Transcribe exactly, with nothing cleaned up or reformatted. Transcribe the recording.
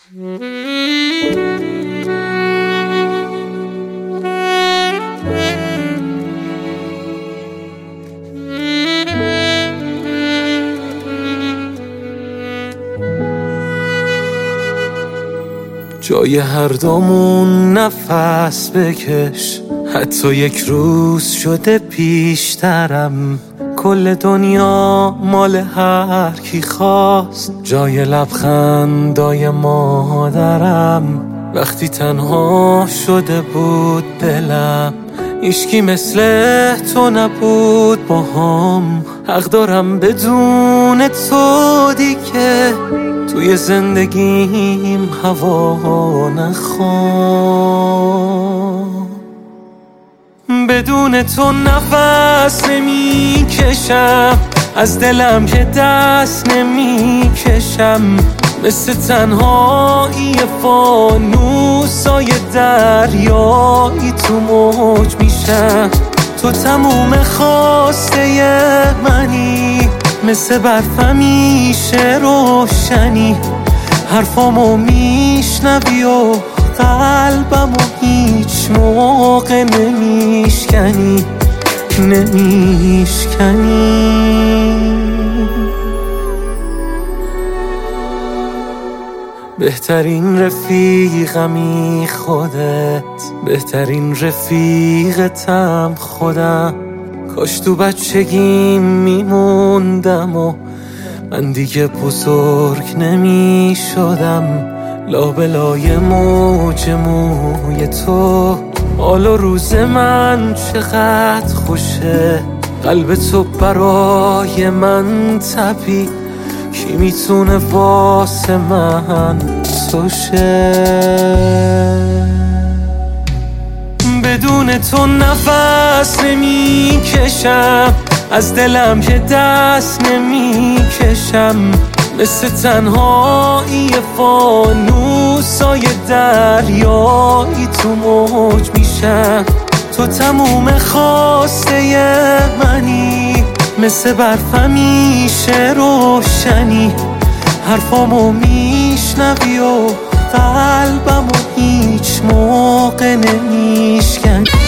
جای هر دومون نفس بکش، حتی یک روز شده پیشترم. کل دنیا مال هر کی خواست، جای لبخندای مادرم. وقتی تنها شده بود دلم، هیچکی مثل تو نبود باهام. حق دارم بدون تو دیگه توی زندگیم هوا نخوام. بدون تو نفس نمی کشم، از دلم که دست نمی کشم. مثل تنهایی فانوسای دریایی تو موج میشم. تو تموم خواسته منی، مثل برف همیشه روشنی. حرفامو میشنوی و قلبمو هیچ موقع نمیشکنی نمیشکنی. بهترین رفیقمی خودت، بهترین رفیقتم خودم. کاش تو بچگیم میموندم و من دیگه بزرگ نمی شدم. لابلای موج موی تو، حال و روز من چقدر خوشه. قلب تو برای من تپید، کی میتونه واسه من تو شه؟ بدون تو نفس نمی کشم، از دلم که دست نمی کشم. مثل تنهایی فانوسای دریایی تو موج میشم. تو تموم خواسته منی، مثل برف همیشه روشنی. حرفامو میشنوی و قلبمو هیچ موقع نمیشکنی.